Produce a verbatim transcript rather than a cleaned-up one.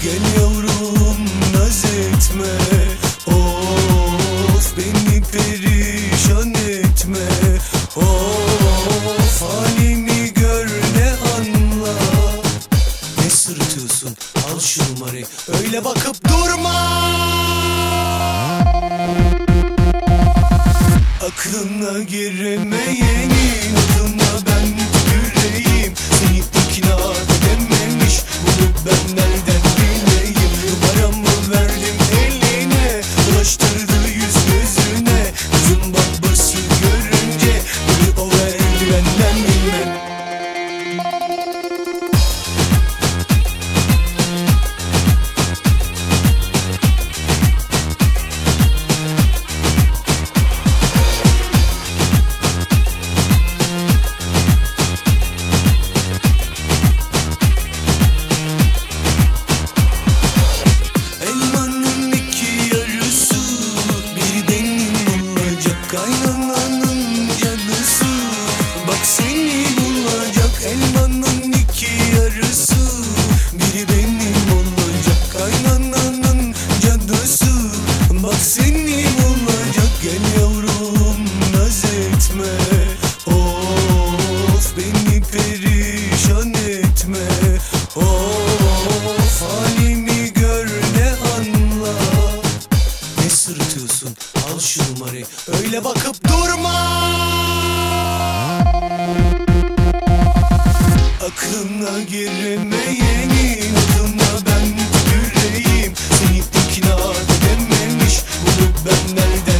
Gel yavrum naz etme, of beni perişan etme. Of halimi gör ne anla. Ne sırıtıyorsun, al şu numarayı, öyle bakıp durma. Aklına giremeyenin adına ben tüküreyim. Seni ikna edememiş bunu ben nereden bileyim. Numaramı verdim eline, ulaştırdı yüz gözüne. Kızın babası görünce beni o verdi benden bilmem. Kaynananın cadısı, bak seni bulacak. Elmanın iki yarısı, biri benim olacak. Kaynananın cadısı, bak seni bulacak. Gel yavrum naz etme, of beni perişan etme. Of halimi gör ne anla. Ne sırıtıyorsun, al şu numarayı, öyle bakıp durma. Aklına giremeyenin adına ben tüküreyim. Seni ikna edememiş bunu ben nereden